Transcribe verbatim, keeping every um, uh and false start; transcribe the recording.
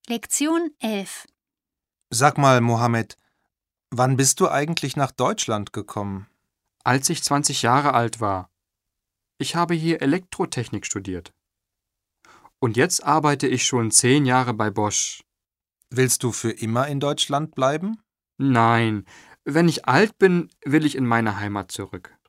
Lektion elf. Sag mal, Mohammed, wann bist du eigentlich nach Deutschland gekommen? Als ich zwanzig Jahre alt war. Ich habe hier Elektrotechnik studiert. Und jetzt arbeite ich schon zehn Jahre bei Bosch. Willst du für immer in Deutschland bleiben? Nein, wenn ich alt bin, will ich in meine Heimat zurück.